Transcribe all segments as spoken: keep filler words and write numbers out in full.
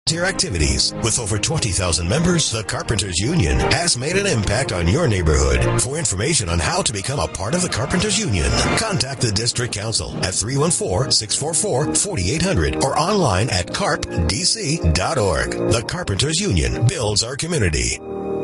Volunteer activities. With over twenty thousand members, the Carpenters Union has made an impact on your neighborhood. For information on how to become a part of the Carpenters Union, contact the District Council at three one four, six four four, four eight zero zero or online at carp d c dot org. The Carpenters Union builds our community.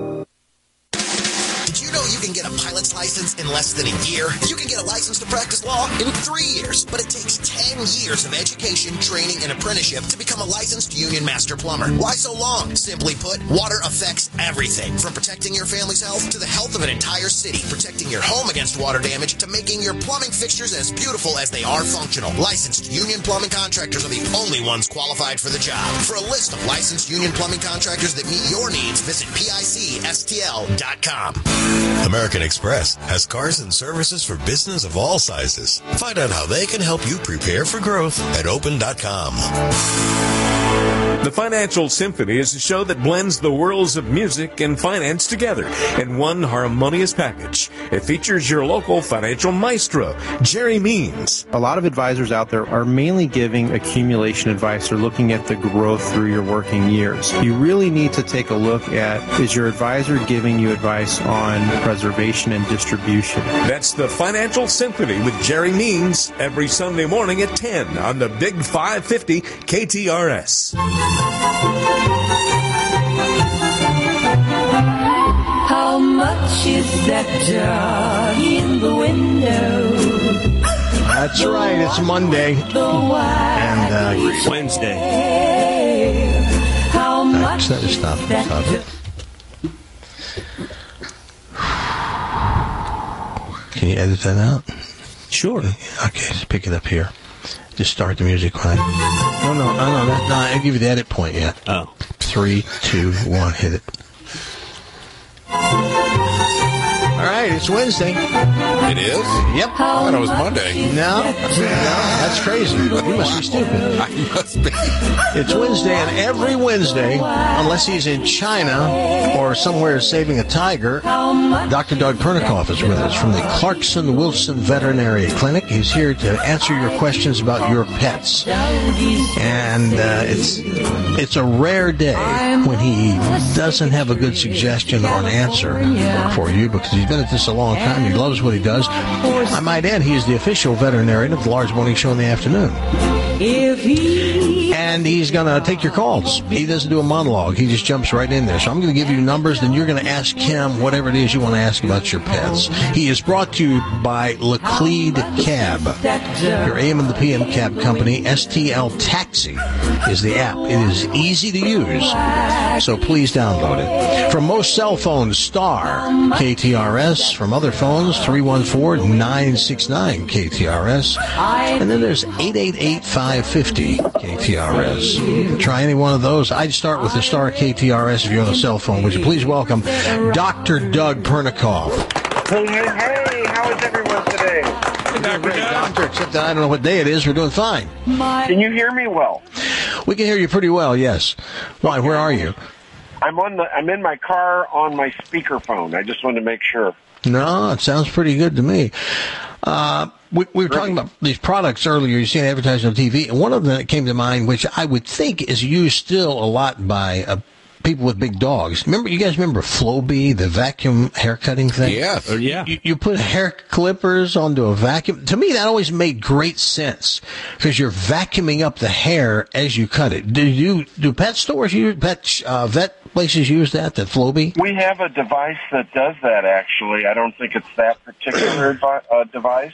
Did you know you can get a pilot's license in less than a year? You can get a license to practice law in three years, but it takes ten years of education, training, and apprenticeship to become a licensed union master plumber. Why so long? Simply put, water affects everything, from protecting your family's health to the health of an entire city, protecting your home against water damage to making your plumbing fixtures as beautiful as they are functional. Licensed union plumbing contractors are the only ones qualified for the job. For a list of licensed union plumbing contractors that meet your needs, visit P I C S T L dot com. American Express has cars and services for business of all sizes. Find out how they can help you prepare for growth at open dot com. The Financial Symphony is a show that blends the worlds of music and finance together in one harmonious package. It features your local financial maestro, Jerry Means. A lot of advisors out there are mainly giving accumulation advice or looking at the growth through your working years. You really need to take a look at, is your advisor giving you advice on preservation and distribution? That's the Financial Symphony with Jerry Means every Sunday morning at ten on the Big five fifty K T R S. How much is that dog in the window? That's right, it's Monday. And uh, Wednesday. How much stop, stop, stop it. Can you edit that out? Sure. Okay, just pick it up here. Just start the music when I... No, no, no, no, that, no, I didn't give you the edit point yet. Oh. Three, two, one, hit it. All right, it's Wednesday. It is? Yep. I thought it was Monday. No, no, that's crazy. You must be stupid. I must be. It's Wednesday, and every Wednesday, unless he's in China or somewhere saving a tiger, Doctor Doug Pernikoff is with us from the Clarkson Wilson Veterinary Clinic. He's here to answer your questions about your pets. And uh, it's it's a rare day when he doesn't have a good suggestion or an answer for you, because he's been at this a long time. He loves what he does. I might add, he is the official veterinarian of the Lars Morning Show in the afternoon. And he's going to take your calls. He doesn't do a monologue. He just jumps right in there. So I'm going to give you numbers, then you're going to ask him whatever it is you want to ask about your pets. He is brought to you by Laclede Cab, your A M and the P M cab company. S T L Taxi is the app. It is easy to use, so please download it. From most cell phones, star K T R S. From other phones, three one four, nine six nine K T R S. And then there's eight eight eight, five five zero K T R S. Try any one of those. I'd start with the star K T R S if you're on a cell phone. Would you please welcome Doctor Doug Pernikoff. Hey, hey, hey, how is everyone today? Doing great, Doctor, except that I don't know what day it is. We're doing fine. Can you hear me well? We can hear you pretty well, yes. Why, where are you? I'm on the. I'm in my car on my speakerphone. I just wanted to make sure. No, it sounds pretty good to me. Uh, we, we were talking about these products earlier. You've seen advertised on T V, and one of them that came to mind, which I would think is used still a lot by uh, people with big dogs. Remember, you guys remember Flowbee, the vacuum hair cutting thing? Yes. Uh, yeah. You, you put hair clippers onto a vacuum. To me, that always made great sense because you're vacuuming up the hair as you cut it. Do you do pet stores use pet uh, vet places use that? That Flowbee? We have a device that does that. Actually, I don't think it's that particular devi- uh, device.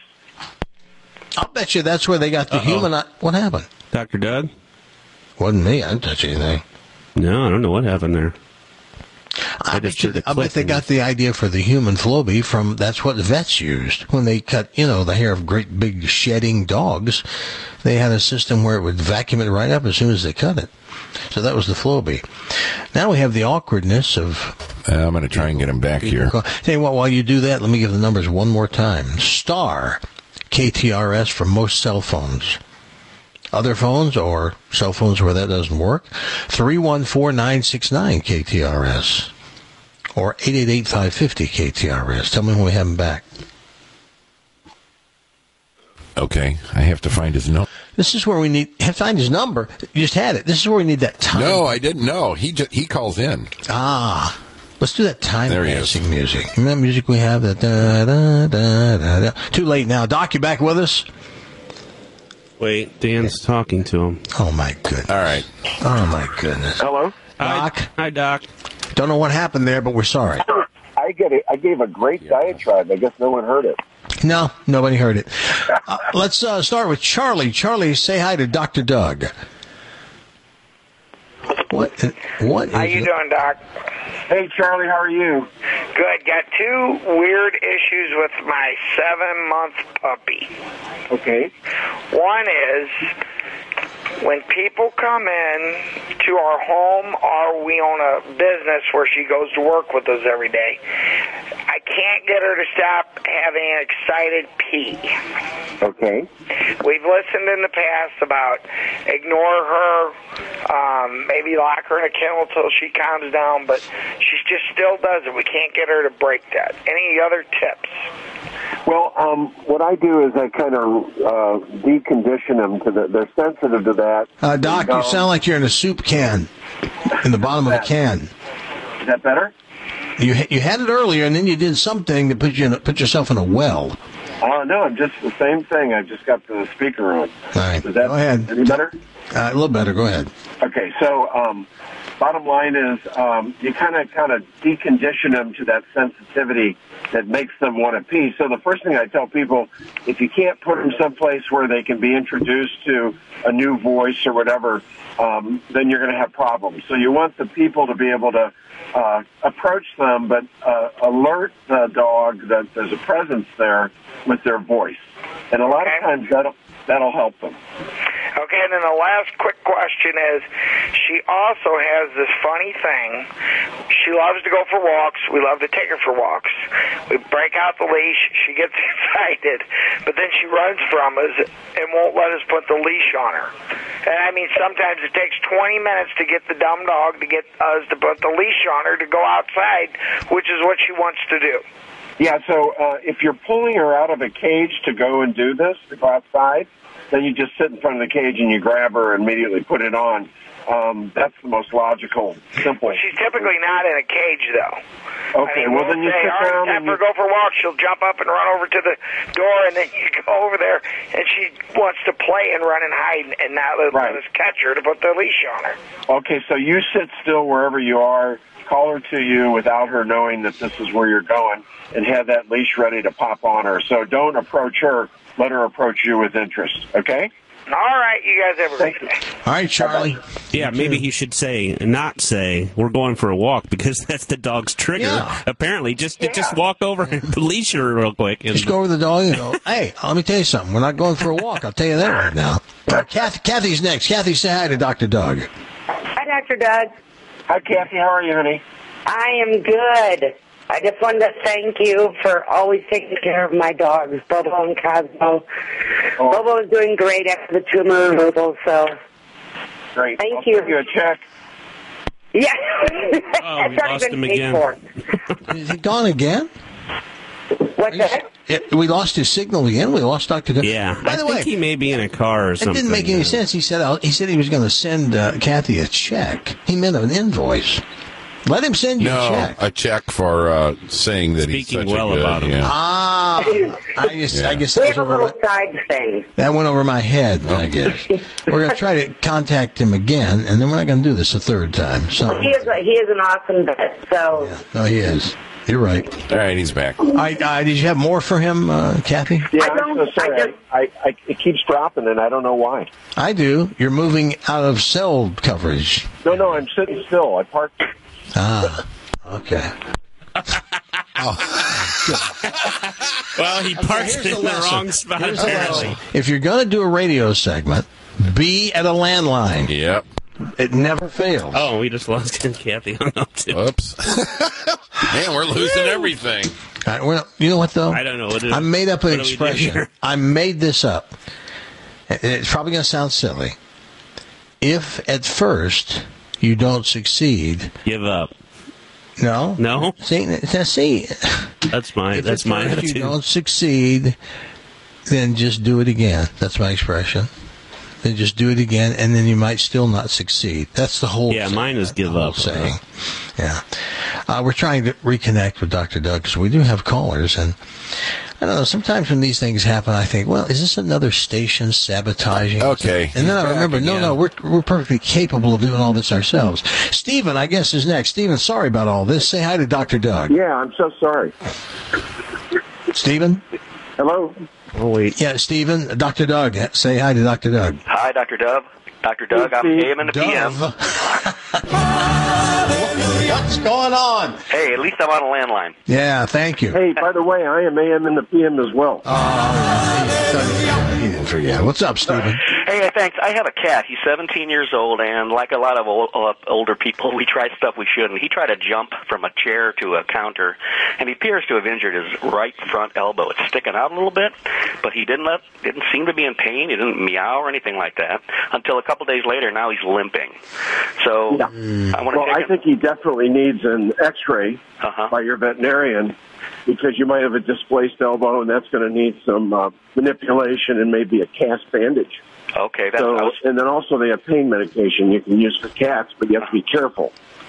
I'll bet you that's where they got the Uh-oh. human. What happened? Doctor Doug? Wasn't me. I didn't touch anything. No, I don't know what happened there. I, I bet, you, I bet they got the idea for the human Flowbee from, that's what vets used. When they cut, you know, the hair of great big shedding dogs, they had a system where it would vacuum it right up as soon as they cut it. So that was the Flowbee. Now we have the awkwardness of... Uh, I'm going to try and get him back here. Tell you what, while you do that, let me give the numbers one more time. Star K T R S for most cell phones. Other phones or cell phones where that doesn't work, three one four, nine six nine K T R S or eight eight eight, five five zero K T R S. Tell me when we have him back. Okay, I have to find his note. This is where we need. Have to find his number. You just had it. This is where we need that time. No, I didn't know. He just, he calls in. Ah, let's do that time There he passing music. Remember that music we have? That da, da, da, da, da. Too late now. Doc, you back with us? Wait, Dan's talking to him. Oh my goodness. All right. Oh my goodness. Hello? Doc. Hi, Hi Doc. Don't know what happened there, but we're sorry. I get it. I gave a great diatribe. I guess no one heard it. No, nobody heard it. Uh, let's uh, start with Charlie. Charlie, say hi to Doctor Doug. What? What? How you doing, Doc? Hey, Charlie, how are you? Good. Got two weird issues with my seven-month puppy. Okay. One is when people come in to our home or we own a business where she goes to work with us every day, I can't get her to stop having an excited pee. Okay. We've listened in the past about ignore her, um, maybe lock her in a kennel till she calms down, but she just still does it. We can't get her to break that. Any other tips? Well, um, what I do is I kind of uh, decondition them to the, they're sensitive to that. Uh, Doc, you sound like you're in a soup can, in the bottom of a can. Is that better? You you had it earlier, and then you did something to put you in a, put yourself in a well. Oh, no, I'm just the same thing. I just got the speaker on. All right, Is that go ahead. Any better? Uh, a little better. Go ahead. Okay, so um, bottom line is um, you kind of kind of decondition them to that sensitivity that makes them want to pee. So the first thing I tell people, if you can't put them someplace where they can be introduced to a new voice or whatever, um, then you're going to have problems. So you want the people to be able to uh, approach them, but uh, alert the dog that there's a presence there with their voice. And a lot of times that'll, that'll help them. Okay, and then the last quick question is, she also has this funny thing. She loves to go for walks. We love to take her for walks. We break out the leash. She gets excited, but then she runs from us and won't let us put the leash on her. And I mean, sometimes it takes twenty minutes to get the dumb dog to get us to put the leash on her to go outside, which is what she wants to do. Yeah, so uh, if you're pulling her out of a cage to go and do this, to go outside, then you just sit in front of the cage and you grab her and immediately put it on. Um, that's the most logical, simple. Well, she's typically not in a cage, though. Okay, I mean, well, we'll then you say, sit all right, down time and for her you... to go for a walk. She'll jump up and run over to the door, and then you go over there, and she wants to play and run and hide and not let, Right. let us catch her to put the leash on her. Okay, so you sit still wherever you are, call her to you without her knowing that this is where you're going, and have that leash ready to pop on her. So don't approach her. Let her approach you with interest, okay? All right, you guys have a great day. All right, Charlie. Yeah, maybe he should say, not say, we're going for a walk, because that's the dog's trigger. Yeah. Apparently, just just walk over and leash her real quick. And Just go over the dog and go, hey, let me tell you something. We're not going for a walk. I'll tell you that right now. Uh, Kathy, Kathy's next. Kathy, say hi to Doctor Doug. Hi, Doctor Doug. Hi, Kathy. How are you, honey? I am good. I just wanted to thank you for always taking care of my dogs, Bobo and Cosmo. Oh. Bobo is doing great after the tumor removal, so Great. thank I'll you. send you a check. Yeah. Oh, we It's already lost been him paid again. for. Is he gone again? What's that? It, we lost his signal again. We lost Doctor Doug. Yeah, By I the think way, he may be in a car or it something. didn't make any yeah. sense. He said uh, he said he was going to send uh, Kathy a check. He meant an invoice. Let him send you No, a check. a check for uh, saying that he's Speaking such well a good, about him. Yeah. Ah, I guess Yeah. I guess We that, was have a over little my, side thing. that went over my head. I guess we're going to try to contact him again, and then we're not going to do this a third time. So, He is, a, he is an awesome vet, so no, he is. You're right. All right, he's back. All right, uh, did you have more for him, uh, Kathy? Yeah, I I'm don't- so sorry. I just- I, I, it keeps dropping, and I don't know why. I do. You're moving out of cell coverage. No, no, I'm sitting still. I parked. Ah, okay. Well, he parked here's in the the lesson. wrong spot, Here's the apparently. lesson. If you're going to do a radio segment, be at a landline. Yep. It never fails. Oh, we just lost Kathy hung up, too. Oops. Man, we're losing everything. All right, well, you know what, though? I don't know. What it, I made up an what do we do expression. here? I made this up. It's probably going to sound silly. If at first you don't succeed, Give up. no, No? See, now, see, That's my, if that's at my first attitude. you don't succeed, then just do it again. That's my expression. then just do it again, and then you might still not succeed. That's the whole Yeah, thing, mine is give the whole up. saying. Yeah. Uh, we're trying to reconnect with Doctor Doug because we do have callers, and I don't know, sometimes when these things happen, I think, well, is this another station sabotaging? Okay. And then I Back remember, no, again. no, we're we're perfectly capable of doing all this ourselves. Stephen, I guess, is next. Stephen, sorry about all this. Say hi to Doctor Doug. Yeah, I'm so sorry. Stephen? Hello? Oh, wait. Yeah, Stephen, Doctor Doug. Say hi to Doctor Doug. Hi, Doctor Dove. Doctor Doug, I'm A M in the P M. What's going on? Hey, at least I'm on a landline. Yeah, thank you. Hey, by the way, I am A M in the P M as well. Oh, he didn't forget. What's up, Stephen? Hey, thanks. I have a cat. He's seventeen years old, and like a lot of old, uh, older people, we try stuff we shouldn't. He tried to jump from a chair to a counter, and he appears to have injured his right front elbow. It's sticking out a little bit, but he didn't let, didn't seem to be in pain. He didn't meow or anything like that until a couple days later. Now he's limping. So Yeah. I want to Well, check I in. think he definitely needs an X-ray Uh-huh. by your veterinarian because you might have a displaced elbow, and that's going to need some uh, manipulation and maybe a cast bandage. Okay, that's So, I was, and then also they have pain medication you can use for cats, but you have to be careful.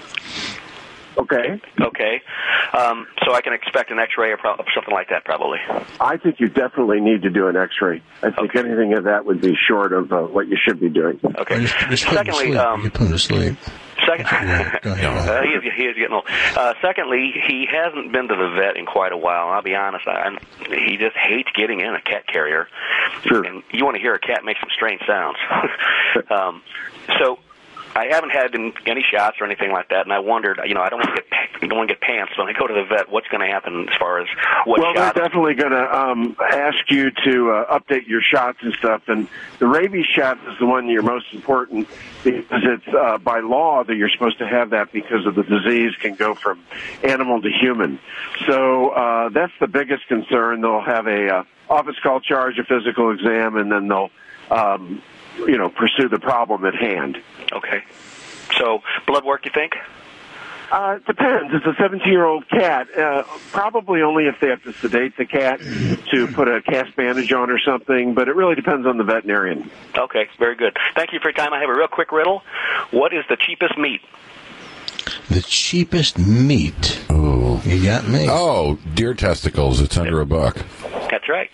Okay? okay. Um, so I can expect an X-ray or pro- something like that, probably. I think you definitely need to do an X-ray. I think Okay. anything of that would be short of uh, what you should be doing. Okay. Just, just put him to Secondly, sleep. um, you put him to sleep. Second, Go ahead. uh, he, is, he is getting old. Uh, secondly, he hasn't been to the vet in quite a while. I'll be honest. I, I'm, he just hates getting in a cat carrier. Sure. And you want to hear a cat make some strange sounds. um, so I haven't had him any shots or anything like that, and I wondered, you know, I don't want to get I don't want to get pants when I go to the vet. What's going to happen as far as what Well, shots? they're definitely going to um, ask you to uh, update your shots and stuff. And the rabies shot is the one you're most important because it's uh, by law that you're supposed to have that because of the disease can go from animal to human. So uh, that's the biggest concern. They'll have a uh, office call charge, a physical exam, and then they'll, um, you know, pursue the problem at hand. Okay. So blood work, you think? Uh, it depends. It's a seventeen-year-old cat. Uh, probably only if they have to sedate the cat to put a cast bandage on or something, but it really depends on the veterinarian. Okay, very good. Thank you for your time. I have a real quick riddle. What is the cheapest meat? The cheapest meat. Oh. You got me. Oh, deer testicles. It's under a buck. That's right.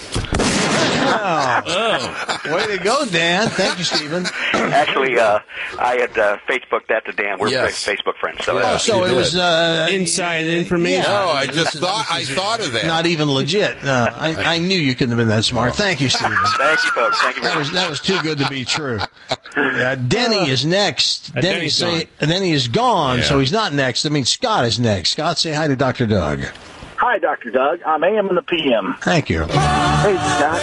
Oh. Way to go, Dan. Thank you, Stephen. Actually, uh, I had uh, Facebooked that to Dan. We're Yes. Facebook friends. So, Yeah. Oh, so you it did. was uh, Inside information. Yeah. No, I just thought I thought of that. not even legit. No, I, I knew you couldn't have been that smart. Thank you, Stephen. thank you, folks. Thank you very That much. was that was too good to be true. Uh, Denny is next. Uh, Denny Denny's say, gone. and Denny is gone, Yeah. so he's not next. I mean, Scott is next. Scott, say hi to Doctor Doug. Hi, Doctor Doug. I'm A M in the P M. Thank you. Hey, Scott.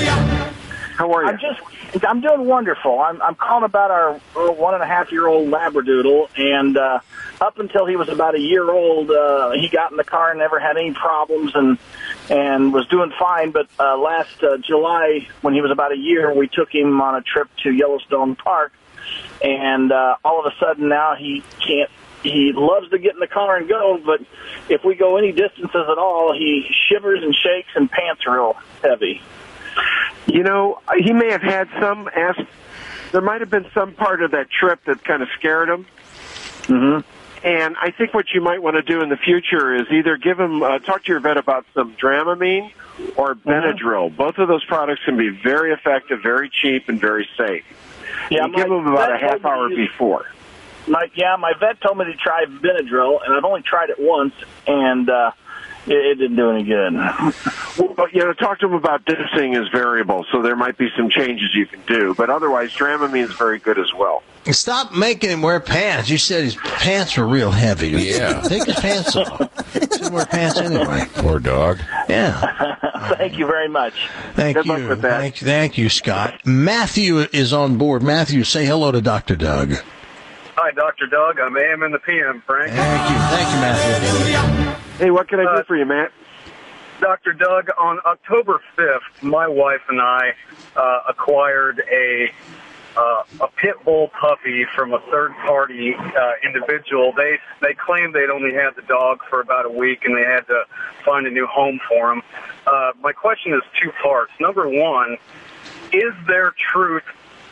How are you? I'm just, I'm doing wonderful. I'm, I'm calling about our uh, one and a half year old Labradoodle, and uh, up until he was about a year old, uh, he got in the car and never had any problems, and and was doing fine. But uh, last uh, July, when he was about a year, we took him on a trip to Yellowstone Park, and uh, all of a sudden now he can't. He loves to get in the car and go, but if we go any distances at all, he shivers and shakes and pants real heavy. You know, he may have had some ask. There might have been some part of that trip that kind of scared him. Mm-hmm. And I think what you might want to do in the future is either give him, uh, talk to your vet about some Dramamine or Benadryl. Both of those products can be very effective, very cheap, and very safe. Yeah, you give my them about a vet half told me hour to use- before. My, yeah, my vet told me to try Benadryl, and I've only tried it once, and uh, it, it didn't do any good. Well, you know, talk to him about dosing is variable, so there might be some changes you can do. But otherwise, Dramamine is very good as well. Stop making him wear pants. You said his pants were real heavy. Yeah. Take his pants off. He should wear pants anyway. Poor dog. Yeah. Thank you very much. Thank Good you. luck with that. Thank, thank you, Scott. Matthew is on board. Matthew, say hello to Doctor Doug. Hi, Doctor Doug. I'm A M in the P M, Frank. Thank you. Thank you, Matthew. Hey, what can I do Uh, for you, Matt? Doctor Doug, on October fifth, my wife and I uh, acquired a uh, a pit bull puppy from a third-party uh, individual. They they claimed they'd only had the dog for about a week, and they had to find a new home for him. Uh, my question is two parts. Number one, is there truth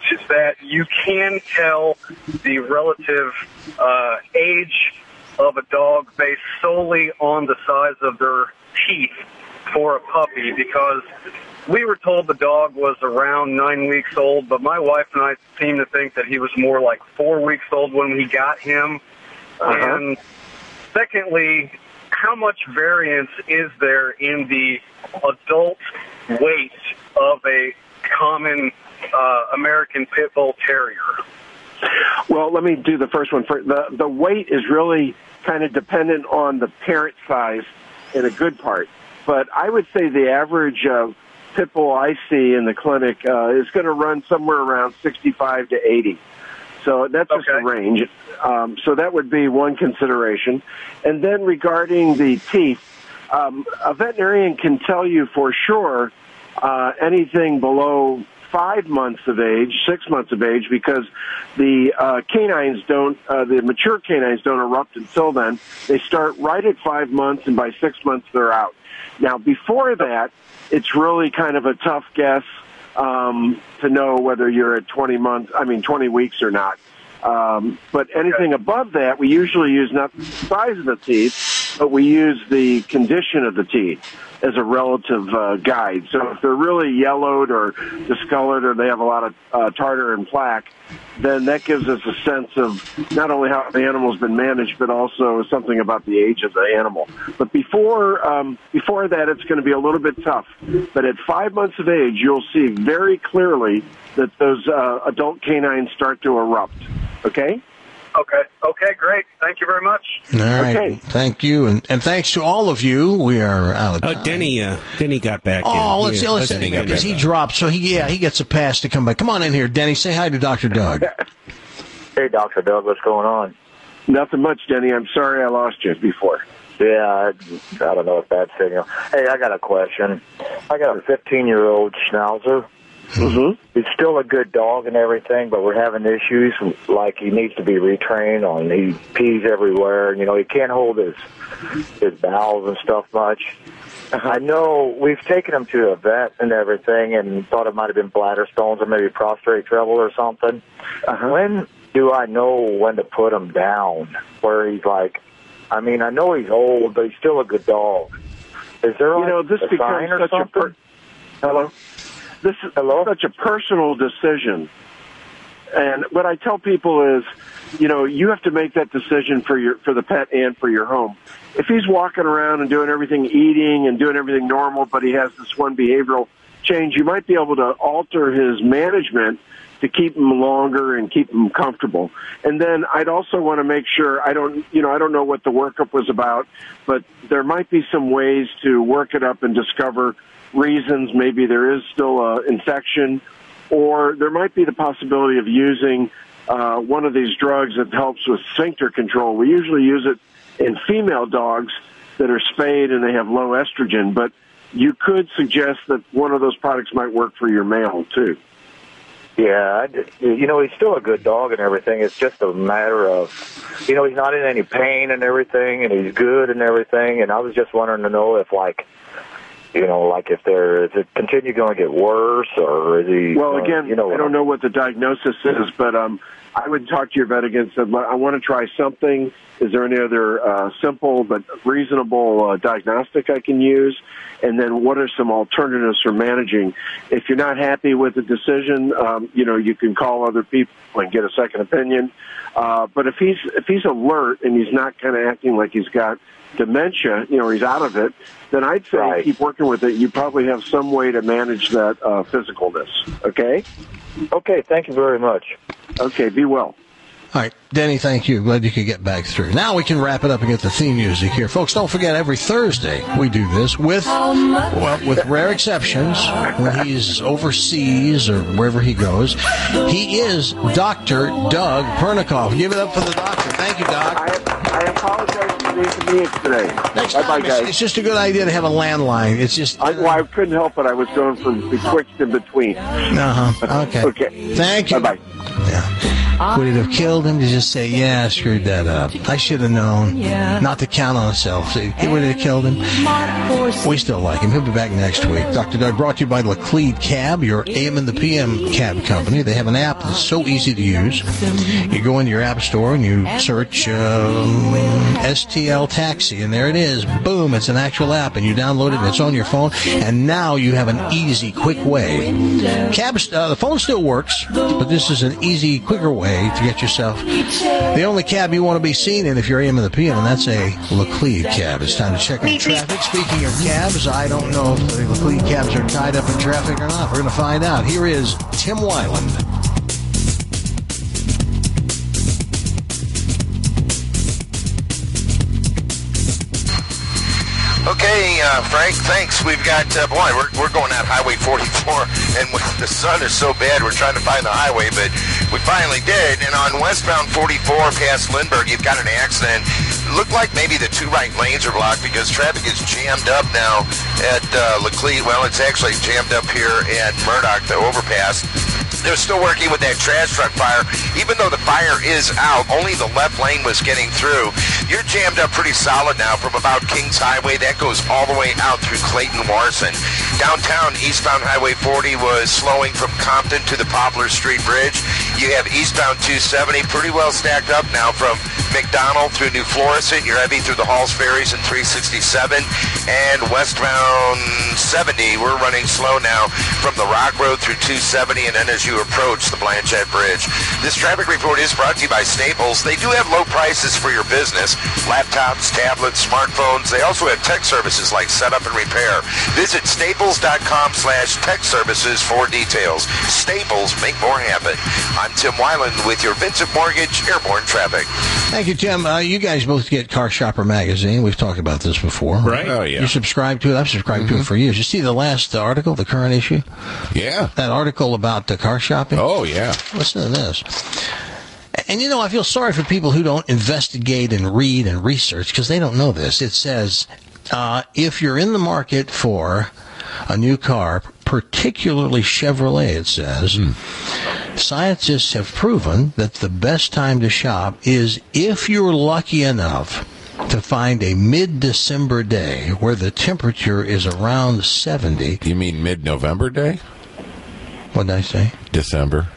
that you can tell the relative uh, age of a dog based solely on the size of their teeth for a puppy, because we were told the dog was around nine weeks old, but my wife and I seem to think that he was more like four weeks old when we got him. Uh-huh. And secondly, how much variance is there in the adult weight of a common uh, American Pit Bull Terrier? Well, let me do the first one first. The, the weight is really kind of dependent on the parent size in a good part. But I would say the average uh, Pit Bull I see in the clinic uh, is going to run somewhere around sixty-five to eighty. So that's just Okay. a range. Um, so that would be one consideration. And then regarding the teeth, um, a veterinarian can tell you for sure uh, anything below five months of age, six months of age, because the uh, canines don't, uh, the mature canines don't erupt until then. They start right at five months, and by six months they're out. Now, before that, it's really kind of a tough guess um, to know whether you're at twenty months, I mean twenty weeks or not. Um, but anything above that, we usually use not the size of the teeth, but we use the condition of the teeth as a relative uh, guide. So if they're really yellowed or discolored or they have a lot of uh, tartar and plaque, then that gives us a sense of not only how the animal's been managed, but also something about the age of the animal. But before um, before that, it's going to be a little bit tough. But at five months of age, you'll see very clearly that those uh, adult canines start to erupt. Okay? Okay. Okay, great. Thank you very much. All right. Okay. Thank you, and, and thanks to all of you. We are out of Oh, time. Denny, uh, Denny got back in. Oh, let's Yeah, let's Denny got because back he in. dropped, so he yeah he gets a pass to come back. Come on in here, Denny. Say hi to Doctor Doug. Hey, Doctor Doug, what's going on? Nothing much, Denny. I'm sorry I lost you before. Yeah, I, I don't know if that's signal. Hey, I got a question. I got a fifteen-year-old Schnauzer. Mm-hmm. He's still a good dog and everything, but we're having issues. Like he needs to be retrained on. He pees everywhere. You know, he can't hold his his bowels and stuff much. Uh-huh. I know we've taken him to a vet and everything, and thought it might have been bladder stones or maybe prostate trouble or something. Uh-huh. When do I know when to put him down? Where he's like, I mean, I know he's old, but he's still a good dog. Is there You like know, this a becomes sign or such a something? per- Hello? This is Hello? such a personal decision. And what I tell people is, you know, you have to make that decision for your for the pet and for your home. If he's walking around and doing everything, eating and doing everything normal, but he has this one behavioral change, you might be able to alter his management to keep him longer and keep him comfortable. And then I'd also want to make sure, I don't, you know, I don't know what the workup was about, but there might be some ways to work it up and discover reasons. Maybe there is still an infection, or there might be the possibility of using uh, one of these drugs that helps with sphincter control. We usually use it in female dogs that are spayed and they have low estrogen, but you could suggest that one of those products might work for your male too. Yeah, I did. You know, he's still a good dog and everything. It's just a matter of, you know, he's not in any pain and everything, and he's good and everything. And I was just wondering to know if, like, you know, like if there is it continue going to get worse, or is he? Well, uh, again, you know, I don't know what the diagnosis is, but um, I would talk to your vet again and say, I want to try something. Is there any other uh, simple but reasonable uh, diagnostic I can use? And then what are some alternatives for managing? If you're not happy with the decision, um, you know, you can call other people and get a second opinion. Uh, but if he's if he's alert and he's not kind of acting like he's got dementia, you know, he's out of it, then I'd say Right. keep working with it. You probably have some way to manage that uh, physicalness. Okay? Okay, thank you very much. Okay, be well. All right, Denny, thank you. Glad you could get back through. Now we can wrap it up and get the theme music here. Folks, don't forget, every Thursday we do this with, well, with rare exceptions, when he's overseas or wherever he goes. He is Doctor Doug Pernikoff. Give it up for the doctor. Thank you, Doc. I, I apologize for the inconvenience today. Next Bye-bye, time, it's, guys. it's just a good idea to have a landline. It's just... I, well, I couldn't help it. I was going from betwixt and between. Uh-huh. Okay. Okay. Thank you. Bye-bye. Yeah. Would it have killed him to just say, yeah, I screwed that up? I should have known not to count on himself. So it would have killed him. We still like him. He'll be back next week. Doctor Doug brought to you by Laclede Cab, your A M and the P M cab company. They have an app that's so easy to use. You go into your app store and you search um, S T L Taxi, and there it is. Boom, it's an actual app, and you download it, and it's on your phone, and now you have an easy, quick way. Cab, uh, the phone still works, but this is an easy, quicker way to get yourself the only cab you want to be seen in if you're A M and the P M, and that's a Laclede Cab. It's time to check on traffic. Speaking of cabs, I don't know if the Laclede Cabs are tied up in traffic or not. We're going to find out. Here is Tim Weiland. Okay, uh, Frank, thanks. We've got, uh, boy, we're, we're going out Highway forty-four, and with the sun is so bad, we're trying to find the highway, but we finally did. And on westbound forty-four past Lindbergh, you've got an accident. It looked like maybe the two right lanes are blocked because traffic is jammed up now at uh, Laclede. Well, it's actually jammed up here at Murdoch, the overpass. They're still working with that trash truck fire. Even though the fire is out, only the left lane was getting through. You're jammed up pretty solid now from about Kings Highway. That goes all the way out through Clayton Larson. Downtown, eastbound Highway forty was slowing from Compton to the Poplar Street Bridge. You have eastbound two seventy pretty well stacked up now from McDonald through New Florissant. You're heavy through the Halls Ferries and three sixty-seven. And westbound seventy, we're running slow now from the Rock Road through two seventy, and then as you approach the Blanchette Bridge. This traffic report is brought to you by Staples. They do have low prices for your business. Laptops, tablets, smartphones. They also have tech services like setup and repair. Visit staples.com slash tech services for details. Staples, make more happen. I'm Tim Weiland with your Vincent Mortgage Airborne Traffic. Thank you, Tim. Uh, you guys both get Car Shopper Magazine. We've talked about this before. Right. Oh, yeah. You subscribe to it. I've subscribed mm-hmm. to it for years. You see the last article, the current issue? Yeah. That article about the car shopping? Oh, yeah. Listen to this. And, you know, I feel sorry for people who don't investigate and read and research because they don't know this. It says, uh, if you're in the market for a new car, particularly Chevrolet, it says, mm. scientists have proven that the best time to shop is if you're lucky enough to find a mid-December day where the temperature is around seventy. You mean mid-November day? What did I say? December.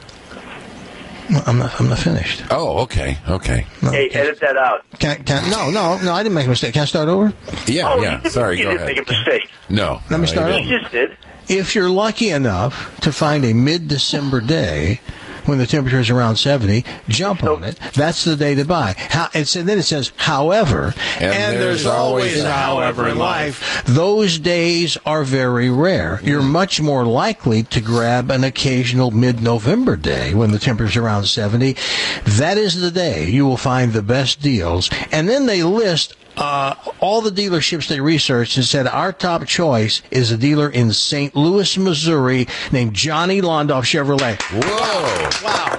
No, I'm not. I'm not finished. Oh, okay, okay. No, hey, can, edit that out. Can, can, no, no, no. I didn't make a mistake. Can I start over? Yeah, oh, yeah. You Sorry, you go didn't ahead. make a mistake. No. Let no, me start over. You just did. If you're lucky enough to find a mid-December day when the temperature is around seventy, jump on it. That's the day to buy. How, and so then it says, however, and, and there's, there's always a however in life. Those days are very rare. You're much more likely to grab an occasional mid-November day when the temperature is around seventy. That is the day you will find the best deals. And then they list Uh, all the dealerships they researched and said our top choice is a dealer in Saint Louis, Missouri named Johnny Londoff Chevrolet. Whoa. Wow.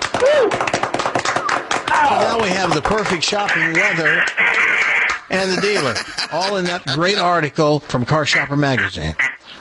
So now we have the perfect shopping weather and the dealer, all in that great article from Car Shopper Magazine.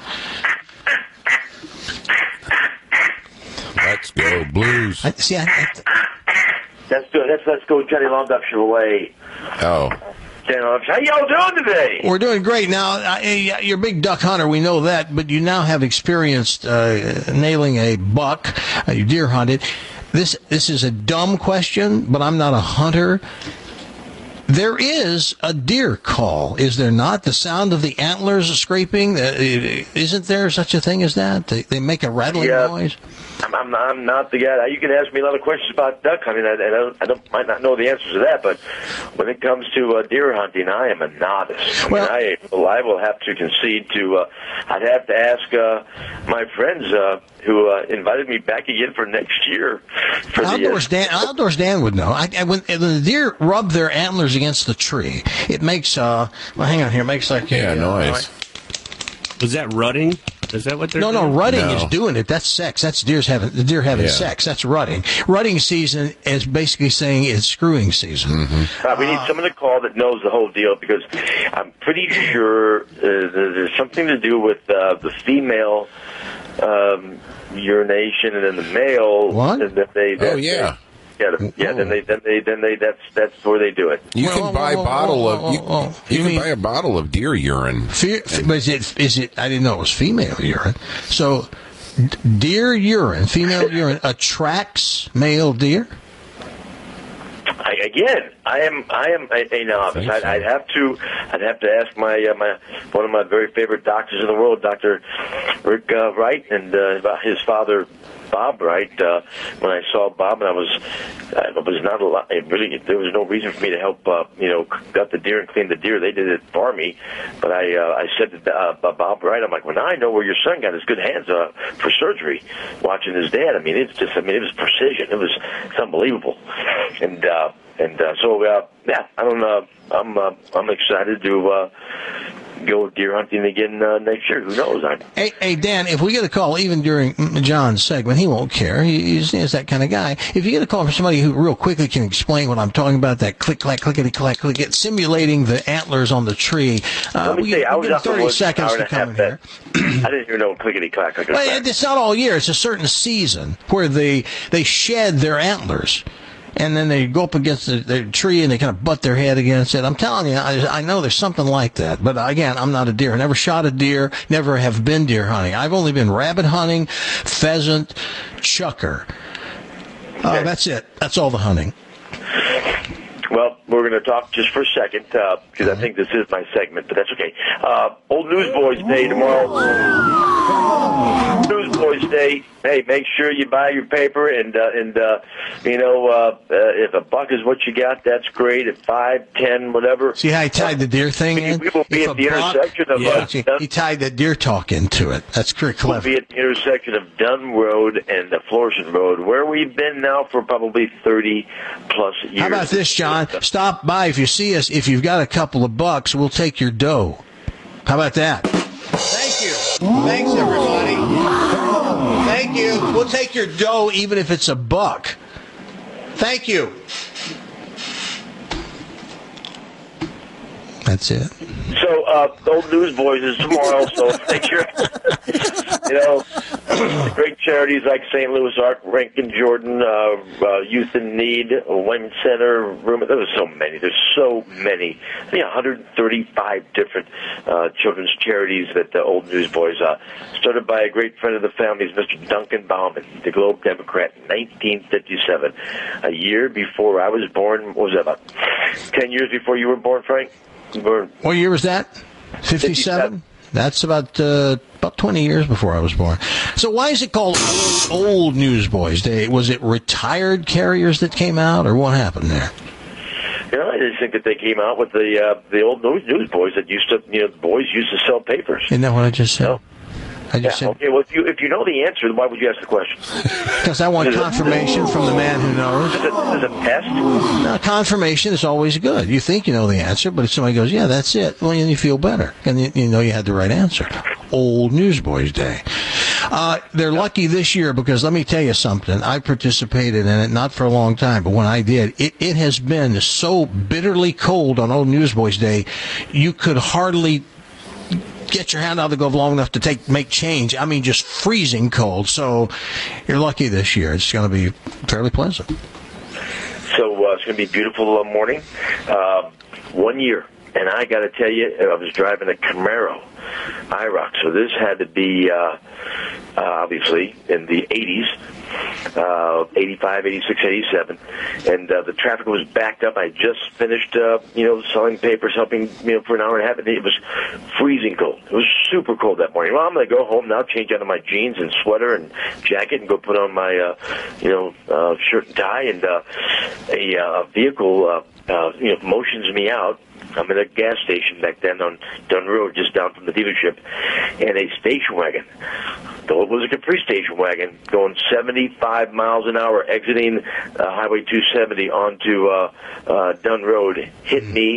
Let's go Blues. I, see, I, I, That's good. Let's, let's go Johnny Londoff Chevrolet. Oh. How y'all doing today? We're doing great. Now, uh, you're a big duck hunter, we know that, but you now have experienced uh, nailing a buck. Uh, you deer hunted. This this is a dumb question, but I'm not a hunter. There is a deer call, is there not? The sound of the antlers scraping. Uh, isn't there such a thing as that? They, they make a rattling yeah. noise. I'm, I'm, I'm not the guy. You can ask me a lot of questions about duck hunting. I, I, don't, I don't, might not know the answers to that, but when it comes to uh, deer hunting, I am a novice. I well, mean, I, well, I will have to concede to. Uh, I'd have to ask uh, my friends uh, who uh, invited me back again for next year. For Outdoors, the, uh, Dan, Outdoors Dan would know. I, I, when, when the deer rub their antlers against the tree, it makes. Uh, well, hang on here. It makes like yeah, a noise. Uh, Was that rutting? Is that what they're no, doing? no, rutting No. is doing it. That's sex. That's deer's having the deer having Yeah. sex. That's rutting. Rutting season is basically saying it's screwing season. Mm-hmm. Uh, we need someone to call that knows the whole deal because I'm pretty sure uh, there's something to do with uh, the female um, urination and then the male. What? And that they, that Oh, yeah. get them. Yeah, then they, then they, then they. That's that's where they do it. You Well, can whoa, buy a whoa, bottle whoa, of whoa, you, whoa. you You can mean- buy a bottle of deer urine. Fe- but is it, is it? I didn't know it was female urine. So, d- deer urine, female urine, attracts male deer. I, again, I am I am a, a novice. I'd, I'd have to I'd have to ask my uh, my one of my very favorite doctors in the world, Doctor Rick uh, Wright, and uh, about his father, Bob Wright. Uh, when I saw Bob, and I was I was not a lot. It really, there was no reason for me to help. Uh, you know, gut the deer and clean the deer. They did it for me. But I uh, I said to uh, Bob Wright, I'm like, well, now I know where your son got his good hands uh, for surgery. Watching his dad, I mean, it's just I mean, it was precision. It was it's unbelievable. And uh, and uh, so uh, yeah, I don't know. I'm uh, I'm excited to uh, go deer hunting again uh, next year. Who knows? I Hey, hey, Dan, if we get a call, even during John's segment, he won't care. He, he's, he's that kind of guy. If you get a call from somebody who real quickly can explain what I'm talking about, that click, clack, clickety, clack, click, it, simulating the antlers on the tree, uh, Let me we say, I we was give out the thirty woods an seconds hour to and a come half in that- here. I didn't hear no clickety clack. Like Well, it's not all year. It's a certain season where they they shed their antlers, and then they go up against the, the tree and they kind of butt their head against it. I'm telling you, I, I know there's something like that. But again, I'm not a deer. I never shot a deer. Never have been deer hunting. I've only been rabbit hunting, pheasant, chucker. Uh, that's it. That's all the hunting. Well, we're going to talk just for a second because uh, I think this is my segment, but that's okay. Uh, Old Newsboys Day tomorrow. Newsboys Day. Hey, make sure you buy your paper, and uh, and uh, you know uh, uh, if a buck is what you got, that's great. At five, ten, whatever. See how he tied the deer thing in? We will be If at the a buck- intersection of Yeah, uh, see, Dun- he tied that deer talk into it. That's pretty We'll clever. be at the intersection of Dunn Road and the Florissant Road, where we've been now for probably thirty plus years. How about this, John? Stop by if you see us. If you've got a couple of bucks, we'll take your dough. How about that? Thank you. Thanks, everybody. Thank you. We'll take your dough even if it's a buck. Thank you. That's it. So, uh, Old Newsboys is tomorrow, so make sure, you know, great charities like Saint Louis Ark, Rankin Jordan, uh, uh, Youth in Need, Women's Center, Room. There's so many. There's so many. I think one hundred thirty-five different uh, children's charities that the Old Newsboys uh, started by a great friend of the family's Mister Duncan Bauman, the Globe Democrat, in nineteen fifty-seven, a year before I was born. What was that, about ten years before you were born, Frank? Born. What year was that? fifty-seven? That's about uh, about twenty years before I was born. So why is it called Old, Old Newsboys Day? Was it retired carriers that came out, or what happened there? You know, I just think that they came out with the uh, the old news newsboys that used to, you know, the boys used to sell papers. Isn't that what I just said? No. I just Yeah, said okay, well, if you if you know the answer, then why would you ask the question? because I want confirmation from the man who knows. Is it, is it a test? No, confirmation is always good. You think you know the answer, but if somebody goes, "Yeah, that's it," well, then you feel better, and you, you know you had the right answer. Old Newsboys Day. Uh, they're lucky this year because let me tell you something. I participated in it, not for a long time, but when I did, it, it has been so bitterly cold on Old Newsboys Day, you could hardly get your hand out of the glove long enough to take make change. I mean, just freezing cold. So you're lucky this year. It's going to be fairly pleasant. So uh, it's going to be a beautiful uh, morning. Uh, one year. And I got to tell you, I was driving a Camaro I ROC. So this had to be, uh, uh, obviously, in the eighties, uh, eighty-five, eighty-six, eighty-seven. And uh, the traffic was backed up. I just finished, uh, you know, selling papers, helping, you know, for an hour and a half. And it was freezing cold. It was super cold that morning. Well, I'm going to go home now, change out of my jeans and sweater and jacket and go put on my, uh, you know, uh, shirt and tie. And uh, a uh, vehicle, uh, uh, you know, motions me out. I'm in a gas station back then on Dunn Road, just down from the dealership, and a station wagon, though it was a Capri station wagon, going seventy-five miles an hour, exiting uh, Highway two seventy onto uh, uh, Dunn Road, hit me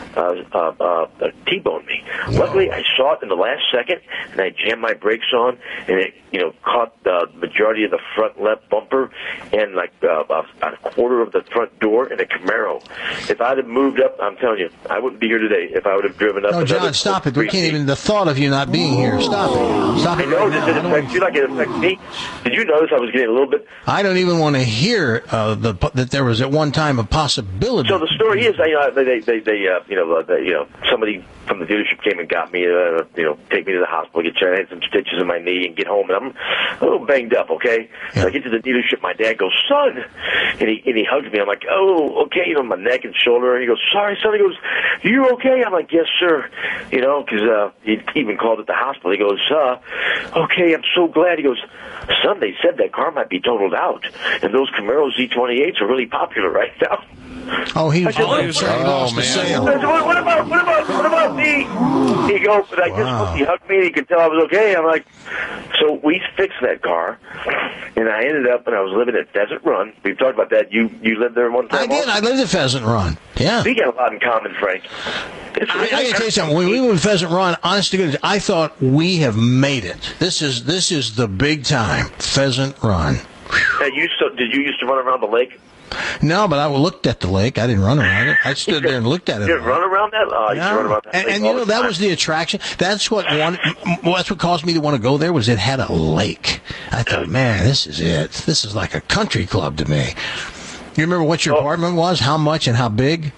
uh, uh, uh, T-boned me. Luckily, I saw it in the last second, and I jammed my brakes on, and it, you know, caught the majority of the front left bumper and like uh, about a quarter of the front door in a Camaro. If I'd have moved up, I'm telling you, I wouldn't be here today if I would have driven up. No, John, stop it. We can't even, the thought of you not being here. Stop it. Stop it. I know, right this now. didn't affect you like it affects me. Did you notice I was getting a little bit... I don't even want to hear uh, the, that there was at one time a possibility. So the story is, you know, they, they, they, uh, you know, uh, they, you know, somebody from the dealership came and got me, uh, you know, take me to the hospital, get I had some stitches in my knee, and get home, and I'm a little banged up. Okay, yeah. So I get to the dealership. My dad goes, "Son," and he and he hugs me. I'm like, "Oh, okay," you know, my neck and shoulder. And he goes, "Sorry, son." He goes, "You okay?" I'm like, "Yes, sir." You know, because uh, he even called at the hospital. He goes, uh, "Okay, I'm so glad." He goes, "Son, they said that car might be totaled out, and those Camaro Z twenty-eights are really popular right now." Oh, he was said, oh, sorry, he lost the sale. I said, what, what about, what about, what about me? He goes, but I Wow. just, he hugged me and he could tell I was okay. I'm like, so we fixed that car, and I ended up, and I was living at Pheasant Run. We've talked about that. You, you lived there one time? I did. Also? I lived at Pheasant Run. Yeah. We got a lot in common, Frank. It's I, I got to tell you something. When we moved to Pheasant Run, honest to goodness, I thought we have made it. This is this is the big time. Pheasant Run. Hey, you still, did you used to run around the lake? No, but I looked at the lake. I didn't run around it. I stood there and looked at it. You didn't run around that? Oh, you No. used to run around that And, lake and all you know the that time. was the attraction. That's what wanted, well, that's what caused me to want to go there. Was it had a lake. I thought, man, this is it. This is like a country club to me. You remember what your Oh. apartment was? How much and how big?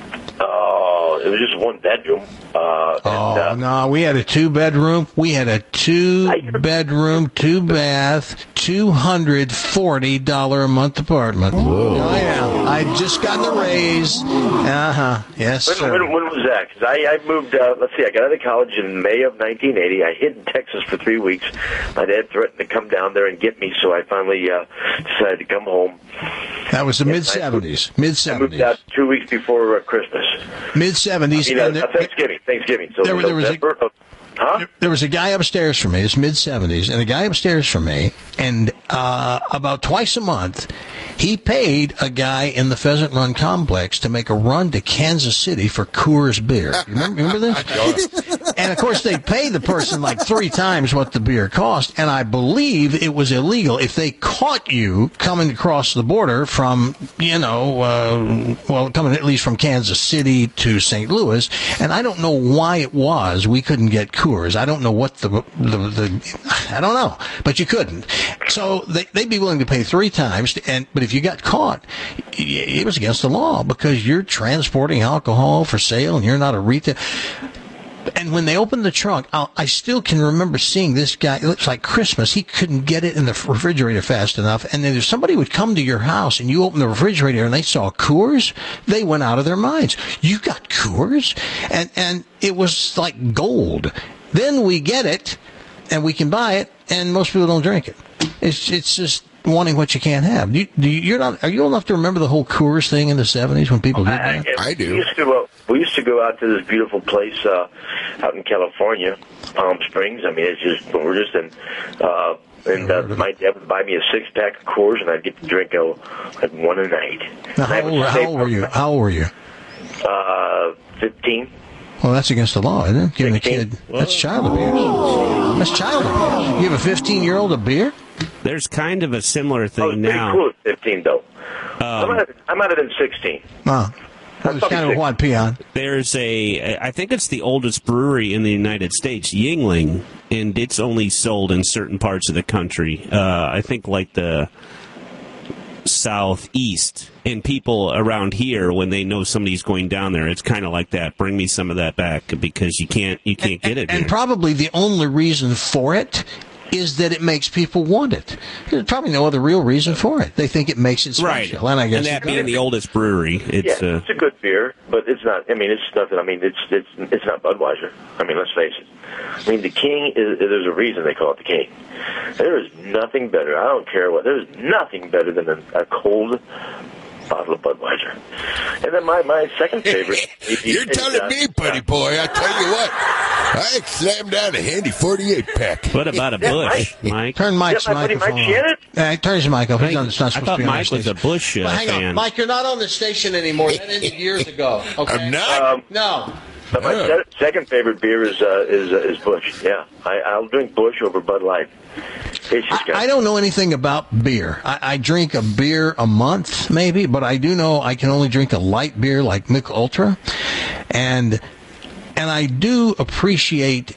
Oh, it was just one bedroom. Uh, and, Oh uh, no, we had a two bedroom. We had a two bedroom, two bath, two hundred forty dollar a month apartment. Oh yeah, I just gotten a raise. Uh huh. Yes, When, sir. when, when was that? Because I, I moved, uh, let's see, I got out of college in May of nineteen eighty. I hid in Texas for three weeks. My dad threatened to come down there and get me, so I finally uh, decided to come home. That was the Yeah, mid seventies. Mid I moved seventies. out two weeks before uh, Christmas. Mid seventies. I mean, uh, Thanksgiving. Thanksgiving. So There was- there was a- November of- Huh? There was a guy upstairs from me, it's mid seventies, and a guy upstairs from me, and uh, about twice a month, he paid a guy in the Pheasant Run complex to make a run to Kansas City for Coors beer. You remember, remember this? And of course, they paid the person like three times what the beer cost, and I believe it was illegal. If they caught you coming across the border from, you know, uh, well, coming at least from Kansas City to Saint Louis, and I don't know why it was we couldn't get Coors. I don't know what the, the, the I don't know, but you couldn't. So they, they'd be willing to pay three times, and but if you got caught, it was against the law because you're transporting alcohol for sale and you're not a retail. And when they opened the trunk, I'll, I still can remember seeing this guy. It looks like Christmas. He couldn't get it in the refrigerator fast enough. And then if somebody would come to your house and you open the refrigerator and they saw Coors, they went out of their minds. You got Coors? And, and it was like gold. Then we get it and we can buy it and most people don't drink it. It's, it's just wanting what you can't have. Do you, do you, you're not, are you old enough to remember the whole Coors thing in the seventies when people did that? I do. We used to, uh, we used to go out to this beautiful place uh, out in California, Palm Springs. I mean, it's just gorgeous. And uh, and uh, my dad would buy me a six pack of Coors, and I'd get to drink a, like one a night. Now, how, old, how old were you? How old were you? Uh, fifteen. Well, that's against the law, isn't it? Giving a kid, that's child abuse. That's child abuse. You have a fifteen-year-old a beer? There's kind of a similar thing I was pretty now. cool at fifteen, though. I, Um, might have, I might have been sixteen. Oh, that was kind of a what, peon? There's a, I think it's the oldest brewery in the United States, Yingling, and it's only sold in certain parts of the country. Uh, I think like the southeast, and people around here, when they know somebody's going down there, it's kind of like that. Bring me some of that back because you can't, you can't get it. And here. probably the only reason for it is that it makes people want it. There's probably no other real reason for it. They think it makes it special. Right. And I guess and that being the oldest brewery, it's yeah, uh, it's a good beer, but it's not. I mean, it's nothing. I mean, it's it's it's not Budweiser. I mean, let's face it. I mean, the King is. There's a reason they call it the King. There is nothing better. I don't care what. There's nothing better than a, a cold bottle of Budweiser. And then my, my second favorite. You're is, telling uh, me, buddy boy, I tell you what, I slammed down a handy forty-eight pack. What about a Bush, Mike? Turn Mike's Yeah, my buddy microphone Mike on. Shannon? Uh, turn his mic off. He's on, it's not I supposed thought to be on Mike the was a station. Bush uh, Well, hang fan. on. Mike, you're not on the station anymore. That ended years ago. Okay? I'm not? Um, No. But my se- second favorite beer is uh, is uh, is Bush. Yeah, I, I'll drink Bush over Bud Light. It's just I, I don't know anything about beer. I, I drink a beer a month, maybe, but I do know I can only drink a light beer like Michelob Ultra, and and I do appreciate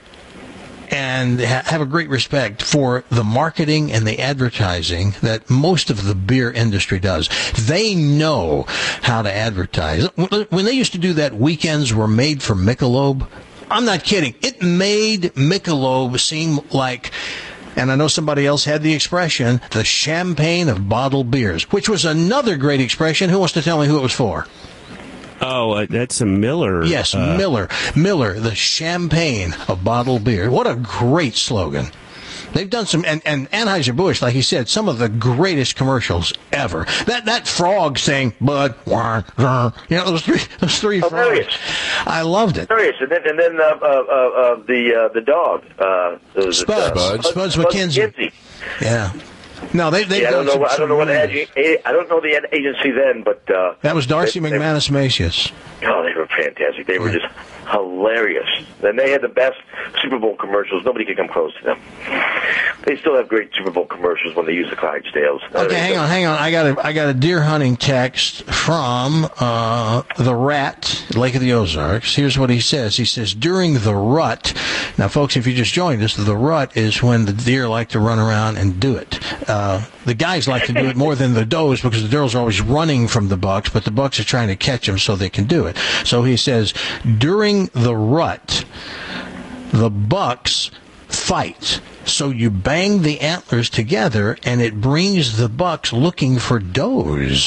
and ha- have a great respect for the marketing and the advertising that most of the beer industry does. They know how to advertise. When they used to do that, weekends were made for Michelob. I'm not kidding. It made Michelob seem like, and I know somebody else had the expression, the champagne of bottled beers, which was another great expression. Who wants to tell me who it was for? Oh, uh, that's a Miller. Yes, uh, Miller. Miller, the champagne of bottled beer. What a great slogan. They've done some, and, and Anheuser-Busch, like he said, some of the greatest commercials ever. That that frog saying, Bud, wah, wah, you know, those three, those three Hilarious. frogs. I loved it. Hilarious. And then, and then uh, uh, uh, the uh, the dog. Uh, was it, Spuds. uh, Spuds McKenzie. Yeah. No, they they Yeah, I don't know. I don't know what ag- I don't know the ad- agency then, but uh, That was Darcy they, McManus Macias. They, oh, they were fantastic. They were just hilarious. And they had the best Super Bowl commercials. Nobody could come close to them. They still have great Super Bowl commercials when they use the Clydesdales. Okay, hang on, hang on. I got a I got a deer hunting text from uh, the Rat, Lake of the Ozarks. Here's what he says. He says, during the rut. Now, folks, if you just joined us, the rut is when the deer like to run around and do it. Uh, the guys like to do it more than the does because the does are always running from the bucks, but the bucks are trying to catch them so they can do it. So he says, during the rut, the bucks fight. So you bang the antlers together, and it brings the bucks looking for does.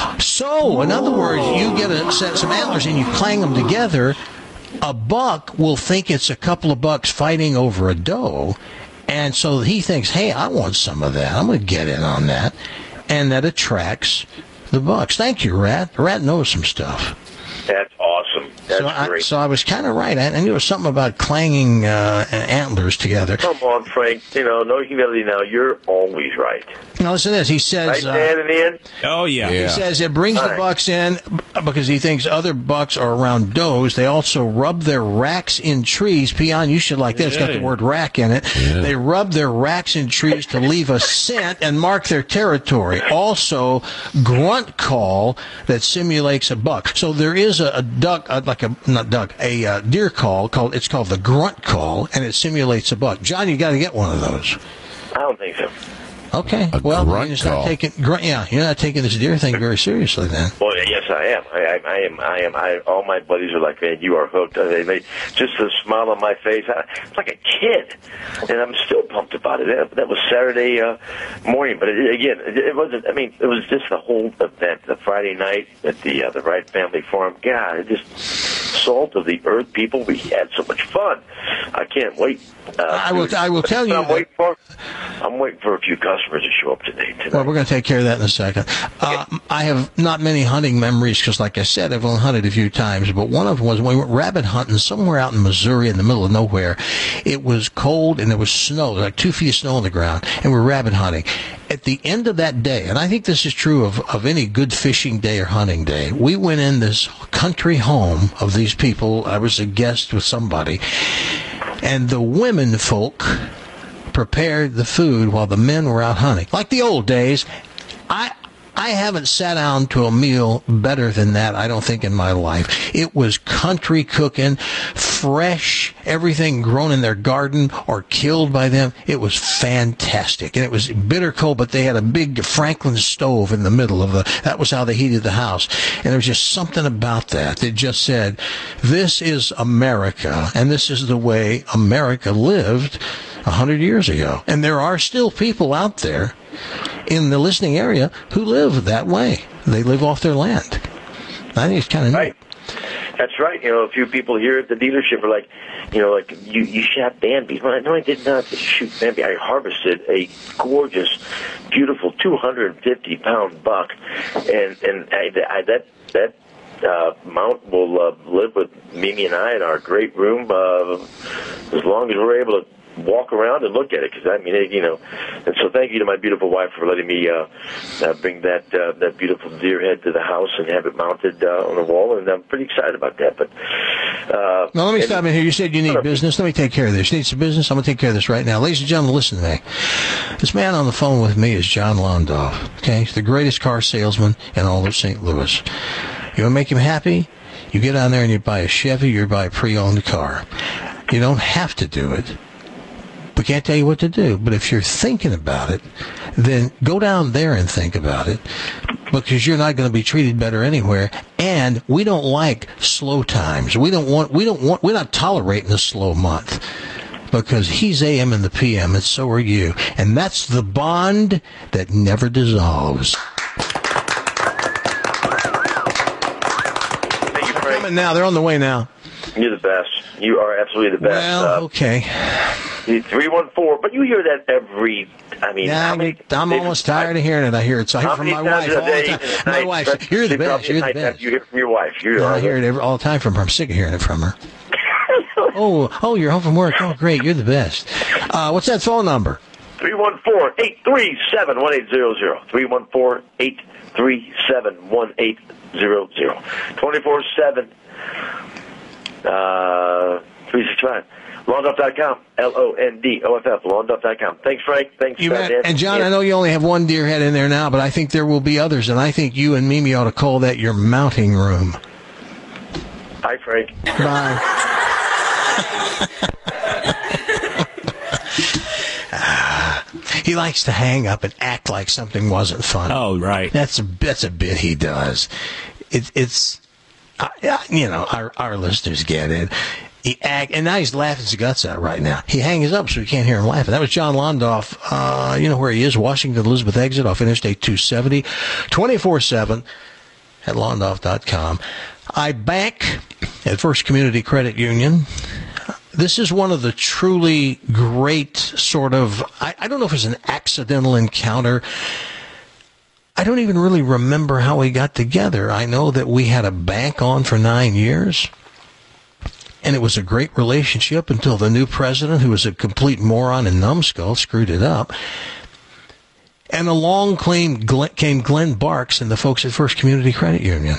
So, in other words, you get a set some antlers and you clang them together. A buck will think it's a couple of bucks fighting over a doe, and so he thinks, hey, I want some of that. I'm going to get in on that. And that attracts the bucks. Thank you, Rat. Rat knows some stuff. That's awesome. That's so, I, great. so I was kind of right. I, I knew there was something about clanging uh, antlers together. Come on, Frank. You know, no humility now. You're always right. Now, listen to this. He says... Right, uh, Dan, in the end? Oh, yeah. He says it brings All the right. bucks in because he thinks other bucks are around does. They also rub their racks in trees. Peon, you should like this. It's got the word rack in it. They rub their racks in trees to leave a scent and mark their territory. Also, grunt call that simulates a buck. So there is a, a duck, uh, like a, not duck, a uh, deer call called, it's called the grunt call, and it simulates a buck. John, you got to get one of those. I don't think so. Okay. A well, grunt you're just not call. taking, grunt, yeah, you're not taking this deer thing very seriously then. Well, yes, I am. I, I, I am. I am. I, all my buddies are like, man, you are hooked. Uh, They, they just the smile on my face. I, it's like a kid, and I'm still pumped about it. That, that was Saturday uh, morning, but it, again, it, it wasn't. I mean, it was just the whole event. The Friday night at the uh, the Wright Family Farm. God, it just salt of the earth, people. We had so much fun. I can't wait. Uh, I will. I will tell you. I'm that- waiting for. I'm waiting for a few customers to show up today. Tonight. Well, we're going to take care of that in a second. Uh, I have not many hunting memories because, like I said, I've only hunted a few times. But one of them was when we went rabbit hunting somewhere out in Missouri in the middle of nowhere. It was cold and there was snow, like two feet of snow on the ground, and we're rabbit hunting. At the end of that day, and I think this is true of, of any good fishing day or hunting day, we went in this country home of these people. I was a guest with somebody, and the women folk prepared the food while the men were out hunting. Like the old days. I I haven't sat down to a meal better than that, I don't think, in my life. It was country cooking, fresh, everything grown in their garden or killed by them. It was fantastic. And it was bitter cold, but they had a big Franklin stove in the middle of the, that was how they heated the house. And there was just something about that that just said, this is America, and this is the way America lived a hundred years ago. And there are still people out there in the listening area who live that way. They live off their land. I think it's kind of right. That's right. You know, a few people here at the dealership are like, you know, like, you, you shot Bambi. Well, no, I did not shoot Bambi. I harvested a gorgeous, beautiful two hundred fifty pound buck. And, and I, I, that, that, uh, mount will uh, live with Mimi and I in our great room uh, as long as we're able to walk around and look at it, because I mean, it, you know. And so, thank you to my beautiful wife for letting me uh, uh, bring that uh, that beautiful deer head to the house and have it mounted uh, on the wall, and I'm pretty excited about that. But uh, now, let me stop in here. You said you need business. Let me take care of this. You need some business. I'm going to take care of this right now, ladies and gentlemen. Listen to me. This man on the phone with me is John Londoff. Okay, he's the greatest car salesman in all of Saint Louis. You want to make him happy? You get on there and you buy a Chevy. You buy a pre-owned car. You don't have to do it. We can't tell you what to do, but if you're thinking about it, then go down there and think about it, because you're not going to be treated better anywhere. And we don't like slow times. We don't want. We don't want. We're not tolerating a slow month, because he's A M and the P M, and so are you. And that's the bond that never dissolves. They're coming now. They're on the way now. You're the best. You are absolutely the best. Well, uh, okay. three one four, but you hear that every, I mean, yeah, how many, I'm almost tired of hearing it. I hear it. So I hear it from my wife all the time. My wife, you're the best. You're the best. You hear it from your wife. You're I hear it every, all the time from her. I'm sick of hearing it from her. oh, oh, you're home from work. Oh, great. You're the best. Uh, what's that phone number? three one four, eight three seven, one eight zero zero. three one four, eight three seven, one eight zero zero. twenty-four seven, uh, three sixty-five. Londoff dot com, L O N D O F F, Londoff dot com. Thanks, Frank. Thanks, you uh, bet. And, John, I know you only have one deer head in there now, but I think there will be others, and I think you and Mimi ought to call that your mounting room. Hi, Frank. Bye. uh, he likes to hang up and act like something wasn't fun. Oh, right. That's a, that's a bit he does. It, it's, uh, you know, our, our listeners get it. He act, and now he's laughing his guts out right now. He hangs up so we can't hear him laughing. That was John Londoff. Uh, you know where he is, Washington Elizabeth exit off Interstate two seventy, twenty-four seven at Londoff dot com. I bank at First Community Credit Union. This is one of the truly great sort of, I, I don't know if it's an accidental encounter. I don't even really remember how we got together. I know that we had a bank on for nine years. And it was a great relationship until the new president, who was a complete moron and numbskull, screwed it up. And along came Glenn, came Glenn Barks and the folks at First Community Credit Union.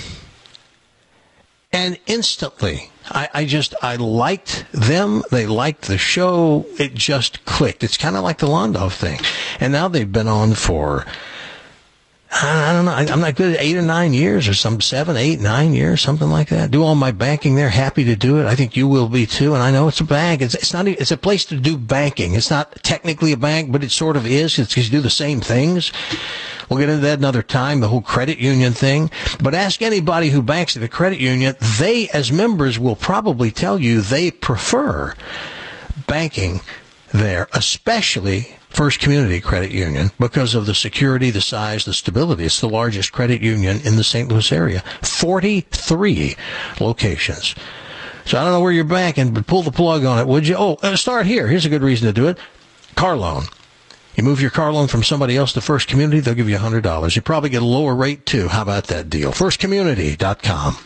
And instantly, I, I just, I liked them. They liked the show. It just clicked. It's kind of like the Londoff thing. And now they've been on for, I don't know, I'm not good at eight or nine years or some seven, eight, nine years, something like that. Do all my banking there. Happy to do it. I think you will be too. And I know it's a bank. It's, it's not, it's a place to do banking. It's not technically a bank, but it sort of is. It's because you do the same things. We'll get into that another time, the whole credit union thing. But ask anybody who banks at a credit union. They, as members, will probably tell you they prefer banking there, especially First Community Credit Union, because of the security, the size, the stability. It's the largest credit union in the Saint Louis area. forty-three locations. So I don't know where you're banking, but pull the plug on it, would you? Oh, uh, start here. Here's a good reason to do it. Car loan. You move your car loan from somebody else to First Community, they'll give you one hundred dollars. You probably get a lower rate, too. How about that deal? first community dot com.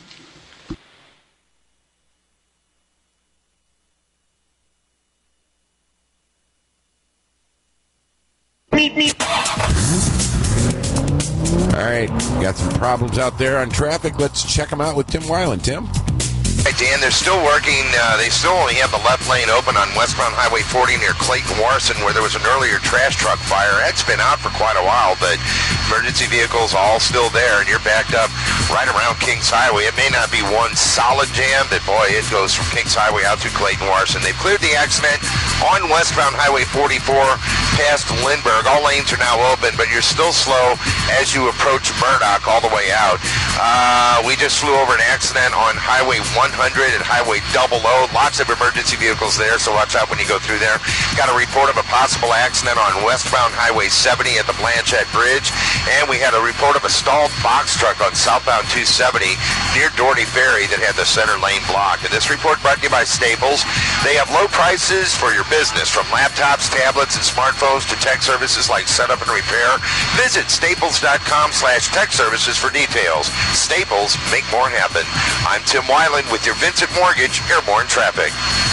All right, got some problems out there on traffic. Let's check them out with Tim Weiland. Tim? Hey, Dan, they're still working. Uh, they still only have the left lane open on westbound Highway forty near Clayton Warson, where there was an earlier trash truck fire. That's been out for quite a while, but emergency vehicles all still there, and you're backed up right around Kings Highway. It may not be one solid jam, but boy, it goes from Kings Highway out to Clayton Warson. They've cleared the accident on westbound Highway forty-four past Lindbergh. All lanes are now open, but you're still slow as you approach Murdoch all the way out. Uh, we just flew over an accident on Highway one hundred and Highway Double O. Lots of emergency vehicles there, so watch out when you go through there. Got a report of a possible accident on westbound Highway seventy at the Blanchette Bridge, and we had a report of a stalled box truck on southbound two seventy near Doherty Ferry that had the center lane blocked. And this report brought to you by Staples. They have low prices for your business, from laptops, tablets, and smartphones to tech services like setup and repair. Visit staples.com slash tech services for details. Staples, make more happen. I'm Tim Weiland with your Vincent Mortgage Airborne Traffic.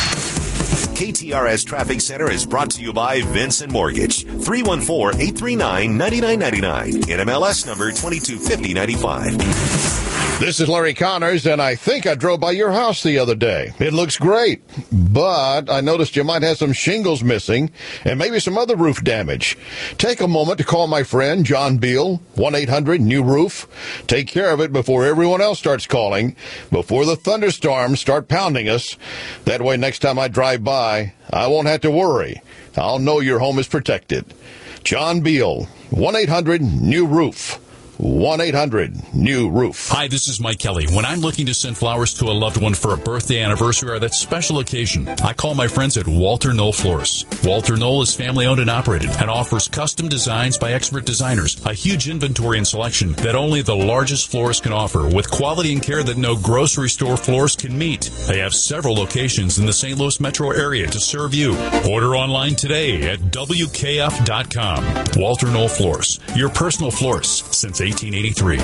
K T R S Traffic Center is brought to you by Vincent Mortgage. three one four, eight three nine, nine nine nine nine. N M L S number twenty-two fifty ninety-five. This is Larry Connors, and I think I drove by your house the other day. It looks great, but I noticed you might have some shingles missing and maybe some other roof damage. Take a moment to call my friend John Beal, one eight hundred new roof. Take care of it before everyone else starts calling, before the thunderstorms start pounding us. That way, next time I drive by, I won't have to worry. I'll know your home is protected. John Beal, one eight hundred new roof. one eight hundred new roof. Hi, this is Mike Kelly. When I'm looking to send flowers to a loved one for a birthday, anniversary, or that special occasion, I call my friends at Walter Knoll Florists. Walter Knoll is family-owned and operated and offers custom designs by expert designers, a huge inventory and selection that only the largest florist can offer, with quality and care that no grocery store florist can meet. They have several locations in the Saint Louis metro area to serve you. Order online today at W K F dot com. Walter Knoll Florists, your personal florist since eighteen eighty-three.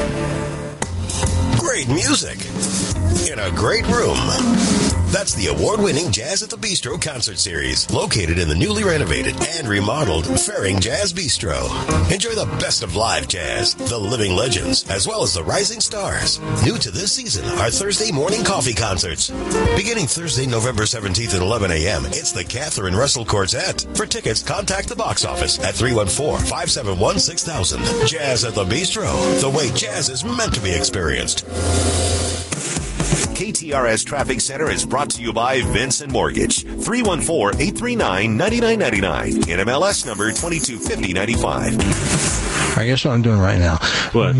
Great music in a great room. That's the award-winning Jazz at the Bistro concert series, located in the newly renovated and remodeled Faring Jazz Bistro. Enjoy the best of live jazz, the living legends, as well as the rising stars. New to this season are Thursday morning coffee concerts. Beginning Thursday, November seventeenth at eleven a.m., it's the Catherine Russell Quartet. For tickets, contact the box office at three one four, five seven one, six thousand. Jazz at the Bistro, the way jazz is meant to be experienced. K T R S Traffic Center is brought to you by Vincent Mortgage. three one four, eight three nine, nine nine nine nine. N M L S number twenty-two fifty ninety-five. I guess what I'm doing right now. What?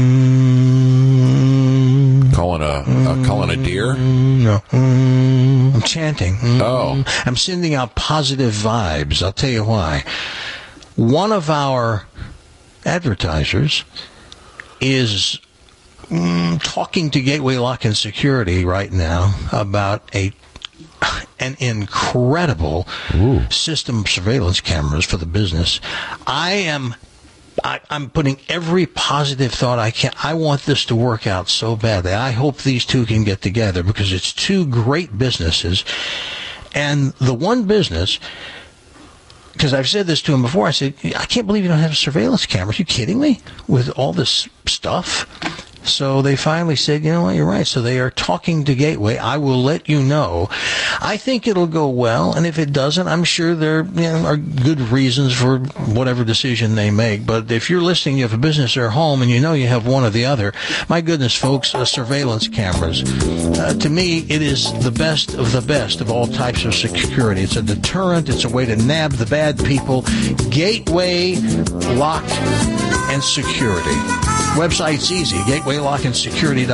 Mm, calling a uh, calling a deer? No. Mm, I'm chanting. Mm, oh. I'm sending out positive vibes. I'll tell you why. One of our advertisers is Mm, talking to Gateway Lock and Security right now about a an incredible Ooh. system of surveillance cameras for the business. I am I, I'm putting every positive thought I can. I want this to work out so badly. I hope these two can get together because it's two great businesses. And the one business, because I've said this to him before, I said, I can't believe you don't have surveillance cameras. Are you kidding me? With all this stuff? So they finally said, you know what, you're right. So they are talking to Gateway. I will let you know. I think it'll go well, and if it doesn't, I'm sure there you know, are good reasons for whatever decision they make. But if you're listening, you have a business or a home, and you know you have one or the other, my goodness, folks, uh, surveillance cameras. Uh, to me, it is the best of the best of all types of security. It's a deterrent. It's a way to nab the bad people. Gateway Lock and Security. Website's easy, gateway lock and security dot com.